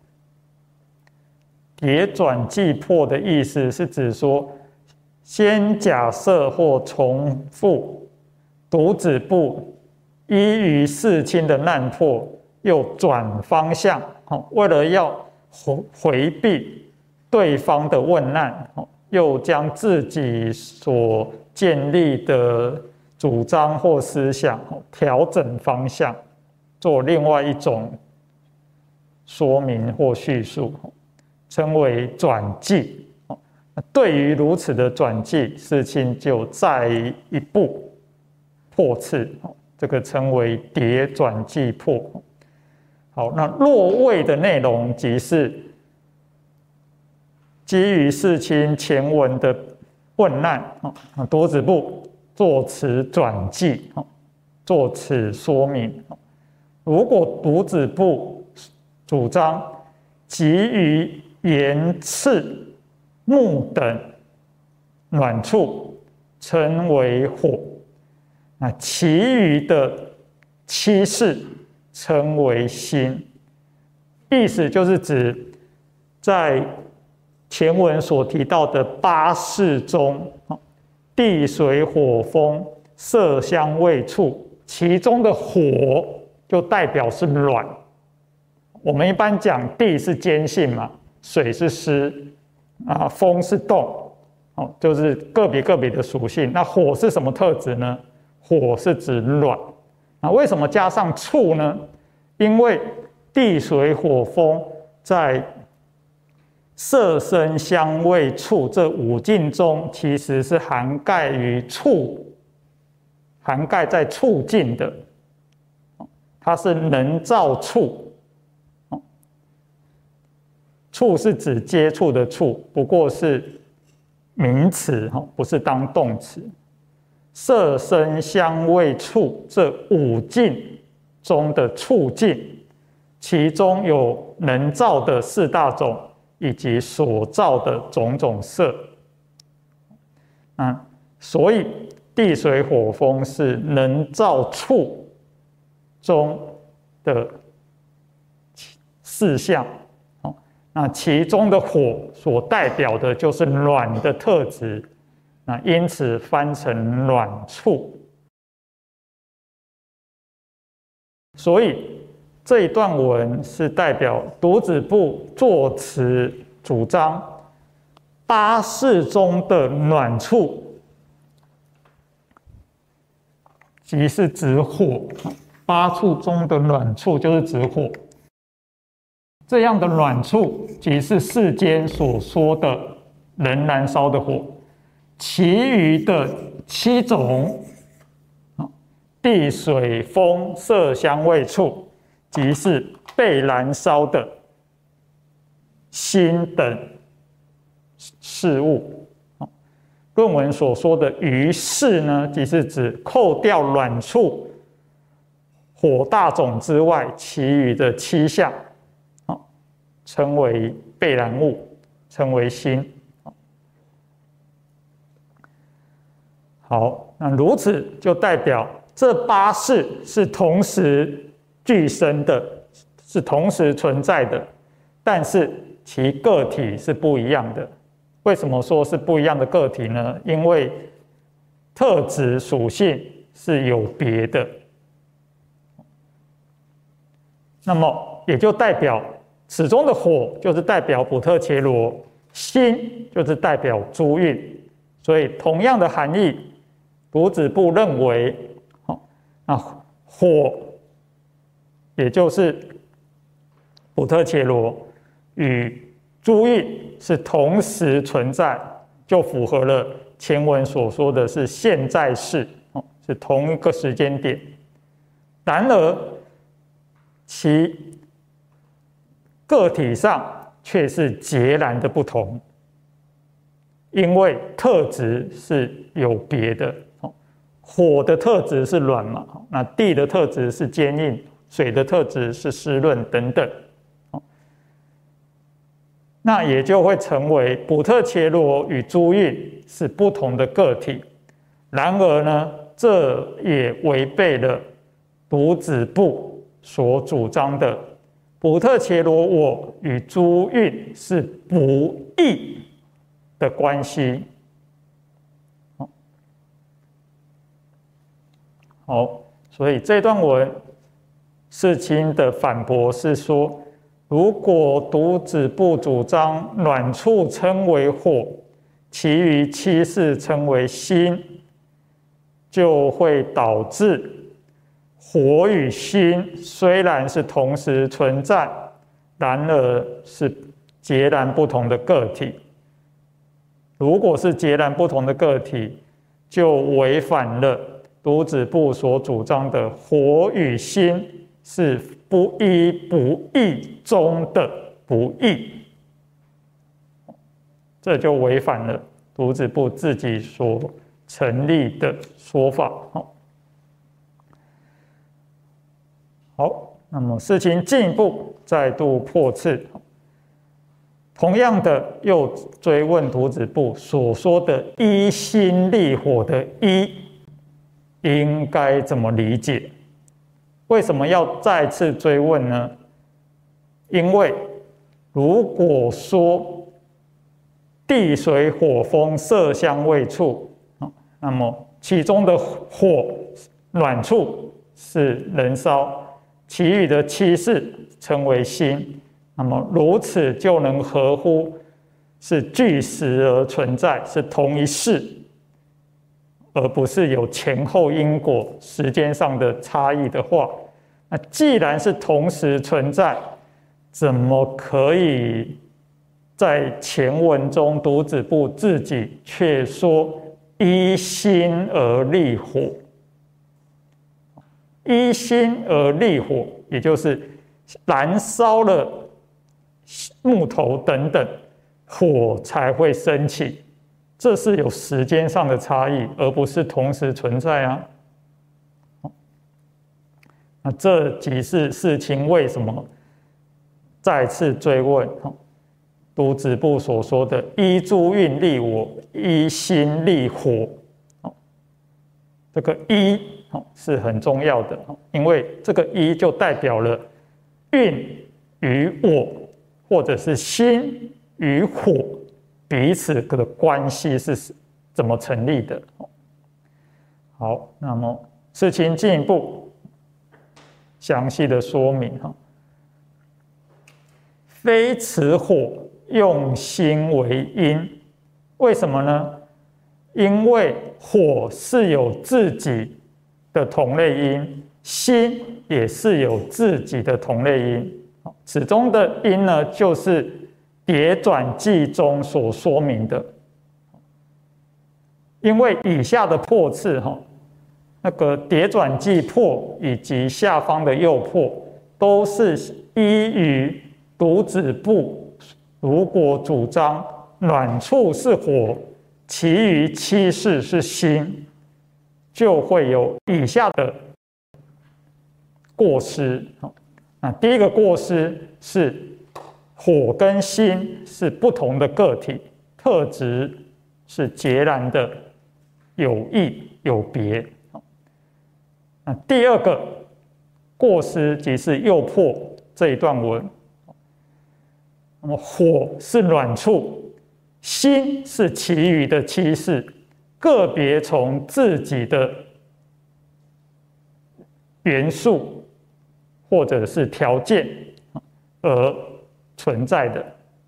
迭转即破的意思是指说，先假设或重复读子部依于世亲的难破，又转方向，为了要回避对方的问难，又将自己所建立的主张或思想调整方向，做另外一种说明或叙述，称为转记。对于如此的转记，世亲就再一步破次，这个称为迭转即破。好，那落位的内容即是基于世亲前文的问难，读子部作此转记，作此说明。如果读子部主张给予言刺木等暖处称为火，那其余的七事称为心。意思就是指在前文所提到的八事中，地水火风色香味触，其中的火就代表是软。我们一般讲地是坚性嘛，水是湿啊，风是动，哦，就是个别个别的属性。那火是什么特质呢？火是指软。那为什么加上触呢？因为地水火风在色声香味触这五境中，其实是涵盖于触，涵盖在触境的，它是能造触。触是指接触的触，不过是名词，不是当动词。色声香味触这五境中的触境，其中有能造的四大种，以及所造的种种色。啊，所以地水火风是能造触中的四象。那其中的火所代表的就是卵的特质，那因此翻成卵畜。所以这一段文是代表读子部作词主张八事中的卵畜，即是指火。八处中的卵畜就是指火。这样的卵畜即是世间所说的人燃烧的火，其余的七种地水风色香味触，即是被燃烧的心等事物。论文所说的余事呢，即是指扣掉卵畜火大种之外，其余的七项称为被燃物，称为心。好，那如此就代表这八事是同时具生的，是同时存在的，但是其个体是不一样的。为什么说是不一样的个体呢？因为特质属性是有别的。那么也就代表此中的火就是代表补特伽罗，心就是代表诸蕴，所以同样的含义，读子部认为，那火也就是补特伽罗与诸蕴是同时存在，就符合了前文所说的是现在式，是同一个时间点。然而其个体上却是截然的不同，因为特质是有别的。火的特质是软嘛，那地的特质是坚硬，水的特质是湿润等等。那也就会成为补特伽罗与诸蕴是不同的个体。然而呢，这也违背了读子部所主张的补特伽罗我与诸蕴是不异的关系。好，所以这段文世亲的反驳是说，如果读子部主张卵畜称为火，其余七事称为心，就会导致火与心虽然是同时存在，然而是截然不同的个体。如果是截然不同的个体，就违反了读子部所主张的火与心是不一不异中的不异，这就违反了读子部自己所成立的说法。好，那么事情进一步再度破斥，同样的又追问读子部所说的一心立火的一应该怎么理解？为什么要再次追问呢？因为如果说地水火风色香味触，那么其中的火卵畜是人烧，其余的七事称为心，那么如此就能合乎是据实而存在，是同一事，而不是有前后因果时间上的差异的话，那既然是同时存在，怎么可以在前文中读子部自己却说依心而立火？依心而立火，也就是燃烧了木头等等，火才会升起，这是有时间上的差异，而不是同时存在啊。那这即是世亲为什么再次追问读子部所说的依诸蕴立我，依心立火，这个依是很重要的，因为这个依就代表了蕴与我，或者是心与火彼此的关系是怎么成立的？好，那么事情进一步详细的说明哈。非此火用心为因，为什么呢？因为火是有自己的同类因，心也是有自己的同类因。此中的因呢，就是叠转记中所说明的。因为以下的破次哈，那个叠转记破以及下方的右破，都是依于独子部如果主张暖处是火，其余七事是心，就会有以下的过失。那第一个过失是火跟心是不同的个体，特质是截然的有异有别。那第二个过失即是右破这一段文。那么火是暖处，心是其余的七事，个别从自己的元素或者是条件而存在的。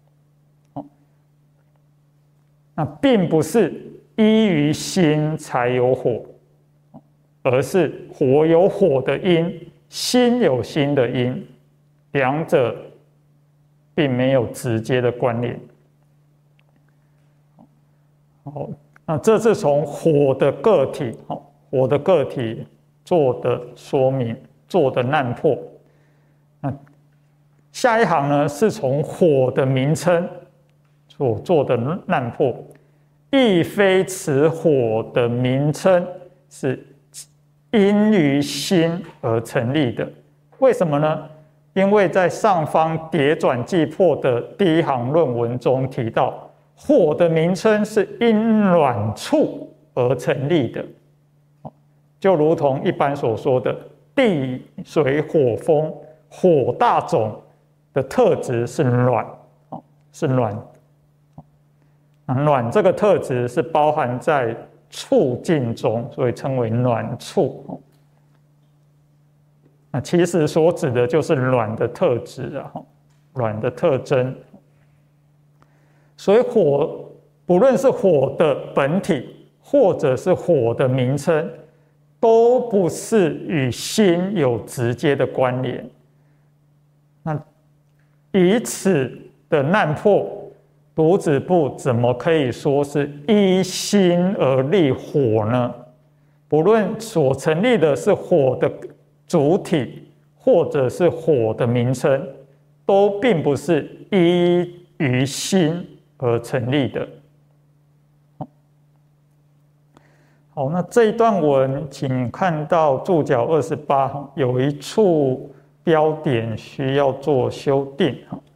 那并不是依于心才有火，而是火有火的因，心有心的因，两者并没有直接的关联。好，那这是从火的个体，火的个体做的说明，做的难破。那下一行呢，是从火的名称所做的难破，亦非此火的名称是因于心而成立的。为什么呢？因为在上方叠转记破的第一行论文中提到，火的名称是因暖处而成立的，就如同一般所说的地水火风，火大种的特质是暖，是暖。暖这个特质是包含在处境中，所以称为暖处。那其实所指的就是暖的特质啊，暖的特征。所以火，不论是火的本体，或者是火的名称，都不是与心有直接的关联。那以此的难破，独子部怎么可以说是依心而立火呢？不论所成立的是火的主体，或者是火的名称，都并不是依于心而成立的。好，那这一段文，请看到注脚二十八，有一处标点需要做修订。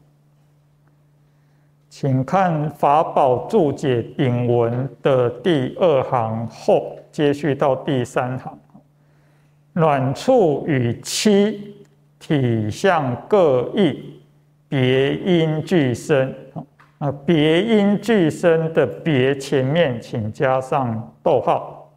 请看法宝注解引文的第二行后，接续到第三行。暖处与七体相各异，别因俱生。啊，别因俱生的别前面请加上逗号。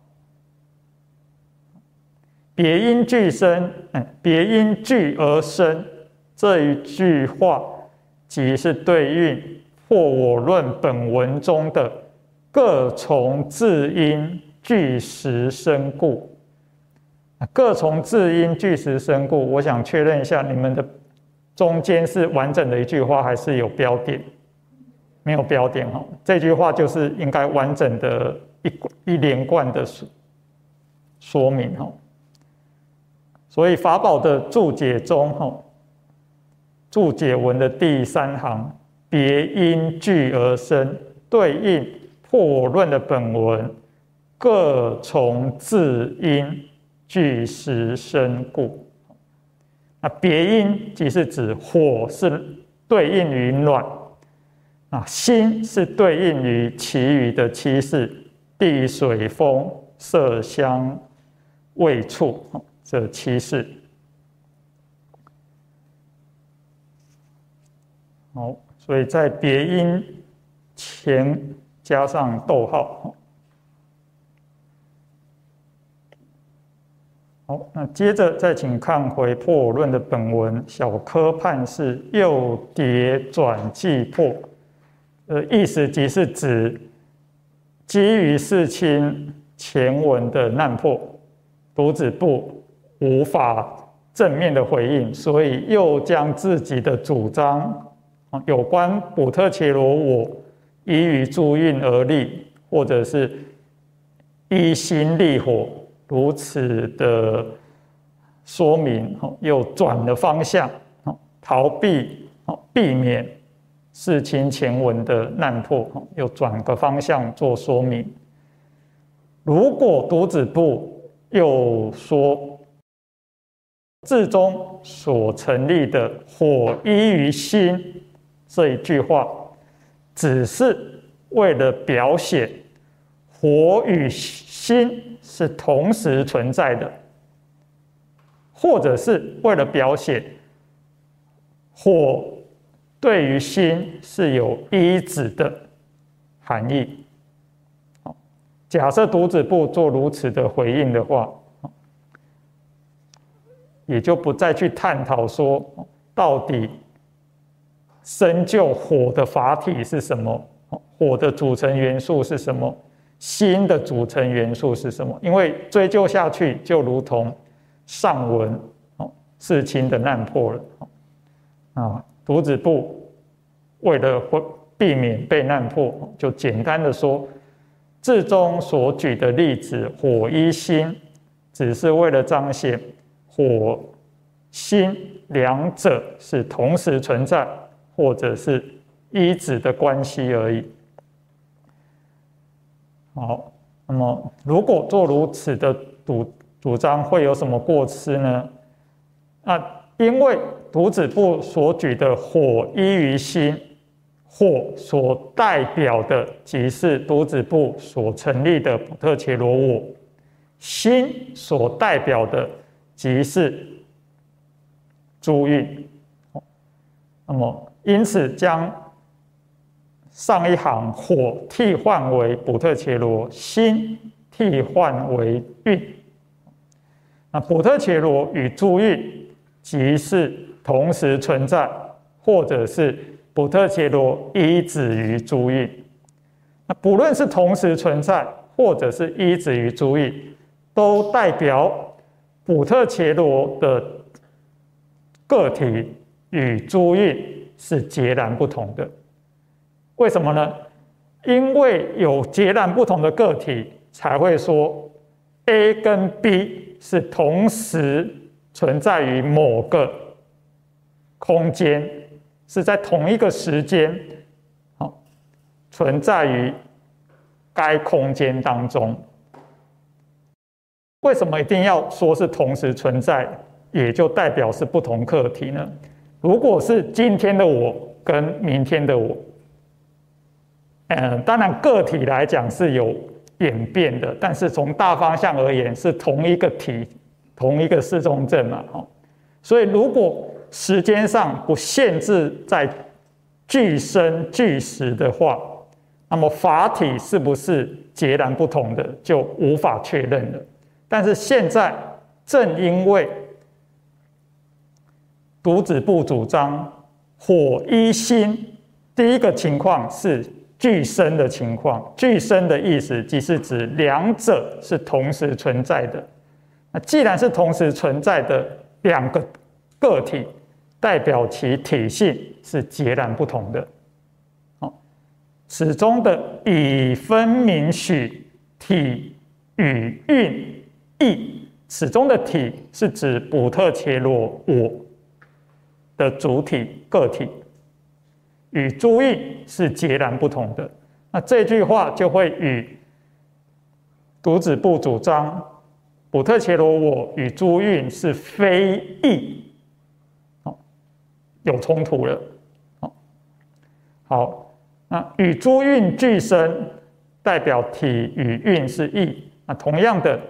别因俱生，嗯，别因俱而生这一句话，即是对应破我论本文中的各从自因俱实生故。各从自因俱实生故，我想确认一下，你们的中间是完整的一句话，还是有标点？没有标点哈，这句话就是应该完整的一一连贯的说明哈。所以法宝的注解中哈，注解文的第三行，别因俱而生，对应破我论的本文，各从自因俱实生故。那别因即是指火是对应于暖，啊，心是对应于其余的七事，地水风色香味触这七事。 好，所以在别音前加上逗号。好，那接着再请看回破我论的本文，小科判是右叠转记破，呃，意思即是指基于世亲前文的难破，读子部无法正面的回应，所以又将自己的主张有关补特伽罗我依于诸运而立，或者是依心立火，如此的说明，又转了方向，逃避避免世亲前文的难破，又转个方向做说明。如果读子部又说至中所成立的火依于心这一句话，只是为了表现火与心是同时存在的，或者是为了表现火对于心是有依止的含义。假设读子部做如此的回应的话，也就不再去探讨说到底深究火的法体是什么，火的组成元素是什么，心的组成元素是什么，因为追究下去就如同上文世亲的难破了。啊，读子部为了避免被难破，就简单的说，至中所举的例子火依心，只是为了彰显火心两者是同时存在，或者是依止的关系而已。好，那么如果做如此的主主张，会有什么过失呢？那因为读子部所举的火依于心，火所代表的即是读子部所成立的补特伽罗我，心所代表的即是诸运。那么因此将上一行火替换为补特伽罗，心替换为运。那补特伽罗与诸运即是同时存在，或者是补特伽罗依止于诸运。那不论是同时存在，或者是依止于诸运，都代表补特伽罗的个体与诸运是截然不同的。为什么呢？因为有截然不同的个体，才会说 A 跟 B 是同时存在于某个空间，是在同一个时间，存在于该空间当中。为什么一定要说是同时存在，也就代表是不同个体呢？如果是今天的我跟明天的我，嗯，当然个体来讲是有演变的，但是从大方向而言是同一个体，同一个视中症嘛。所以如果时间上不限制在俱生俱实的话，那么法体是不是截然不同的就无法确认了。但是现在正因为读子部主张火依心，第一个情况是俱生的情况，俱生的意思即是指两者是同时存在的。那既然是同时存在的两个个体，代表其体性是截然不同的。此中的已分明许体与运异，此中的体是指补特伽罗我的主体个体，与诸运是截然不同的。那这句话就会与读子部主张补特伽罗我与诸运是非异有冲突了。好，那与诸运俱生代表体与运是异。那同样的，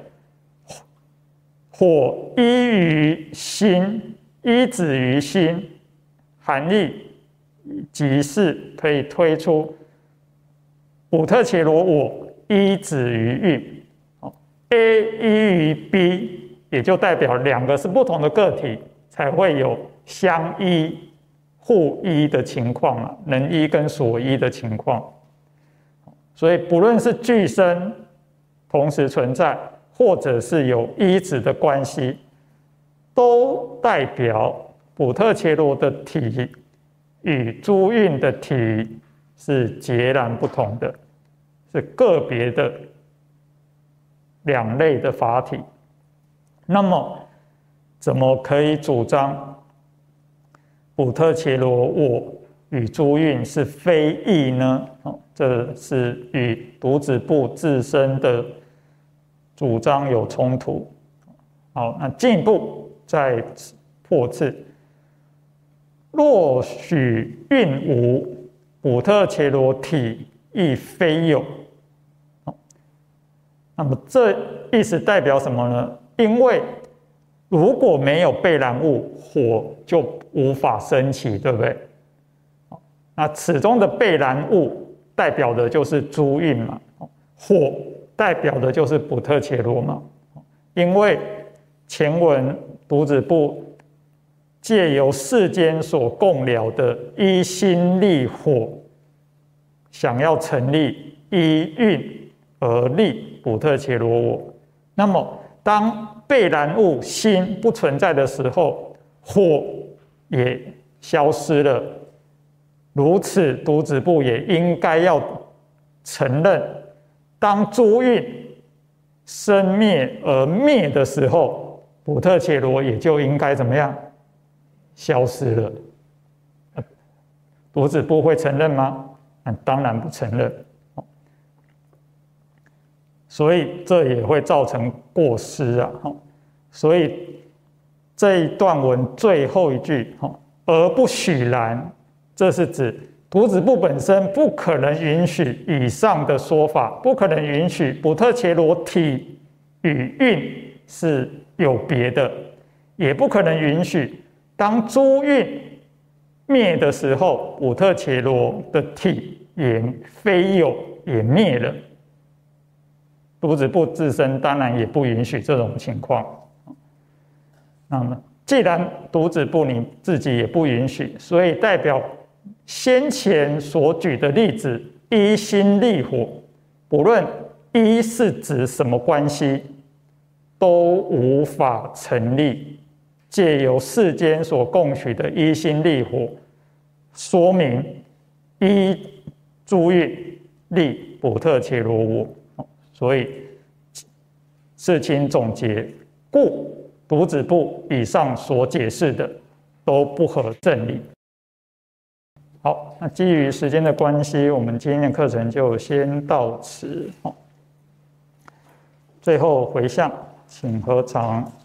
火依于心，依止于心，含义即是可以推出补特伽罗我依止于运 ，A 依于 B， 也就代表两个是不同的个体才会有相依互依的情况嘛，能依跟所依的情况。所以不论是具身同时存在，或者是有依止的关系，都代表补特伽罗的体与诸运的体是截然不同的，是个别的两类的法体。那么怎么可以主张补特伽罗我与诸运是非异呢？这是与独子部自身的主张有冲突。好，那进一步再破斥：若许运无，补特伽罗体亦非有。那么这意思代表什么呢？因为如果没有备燃物，火就无法升起，对不对？那此中的备燃物代表的就是诸运嘛，火代表的就是补特伽罗嘛。因为前文独子部借由世间所共了的依心力火，想要成立依运而立补特伽罗我。那么当备燃物心不存在的时候，火也消失了。如此，独子部也应该要承认，当诸运生灭而灭的时候，补特伽罗也就应该怎么样？消失了。独子部会承认吗？当然不承认。所以这也会造成过失啊。所以这一段文最后一句而不许然，这是指独子部本身不可能允许以上的说法，不可能允许补特伽罗体与运是有别的，也不可能允许当诸运灭的时候，补特伽罗的体也非有也灭了。独子部自身当然也不允许这种情况。那么既然独子部你自己也不允许，所以代表先前所举的例子依心力火，不论依是指什么关系，都无法成立。借由世间所共取的依心力火，说明依诸运立补特伽罗我。所以世亲总结，故独子部以上所解释的都不合正理。好，那基于时间的关系，我们今天的课程就先到此。最后回向，请合掌。